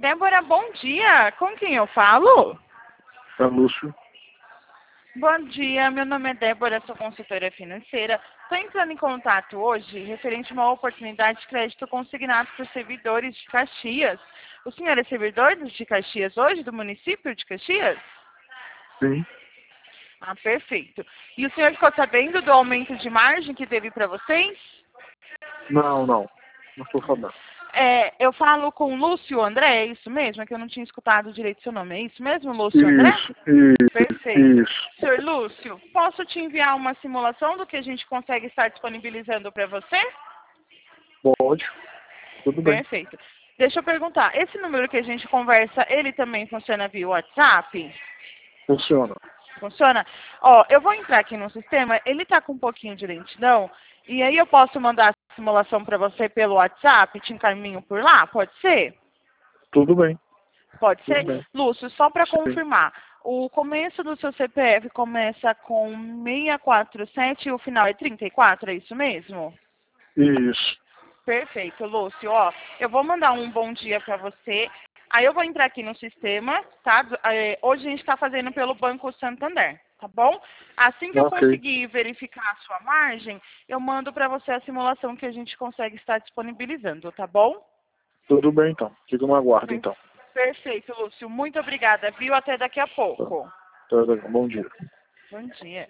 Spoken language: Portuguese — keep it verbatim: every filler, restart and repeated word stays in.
Débora, bom dia. Com quem eu falo? É Lúcio. Bom dia, meu nome é Débora, sou consultora financeira. Estou entrando em contato hoje referente a uma oportunidade de crédito consignado por servidores de Caxias. O senhor é servidor de Caxias hoje, do município de Caxias? Sim. Ah, perfeito. E o senhor ficou sabendo do aumento de margem que teve para vocês? Não, não. Não estou sabendo. É, eu falo com o Lúcio André, é isso mesmo? É que eu não tinha escutado direito seu nome. É isso mesmo, Lúcio André? Isso, isso, Perfeito. isso. Senhor Lúcio, posso te enviar uma simulação do que a gente consegue estar disponibilizando para você? Pode. Tudo bem. Perfeito. Deixa eu perguntar, esse número que a gente conversa, ele também funciona via WhatsApp? Funciona. Funciona? Ó, eu vou entrar aqui no sistema, ele tá com um pouquinho de lentidão, e aí eu posso mandar a simulação para você pelo WhatsApp, te encaminho por lá, pode ser? Tudo bem. Pode Tudo ser? bem. Lúcio, só para Sim. confirmar, o começo do seu C P F começa com seiscentos e quarenta e sete e o final é trinta e quatro, é isso mesmo? Isso. Perfeito, Lúcio. Ó, eu vou mandar um bom dia para você. Aí eu vou entrar aqui no sistema, tá? É, hoje a gente está fazendo pelo Banco Santander, tá bom? Assim que eu Ok. conseguir verificar a sua margem, eu mando para você a simulação que a gente consegue estar disponibilizando, tá bom? Tudo bem, então. Fica no aguardo, então. Perfeito, Lúcio. Muito obrigada, viu? Até daqui a Tá. pouco. Tá, tá. Bom dia. Bom dia.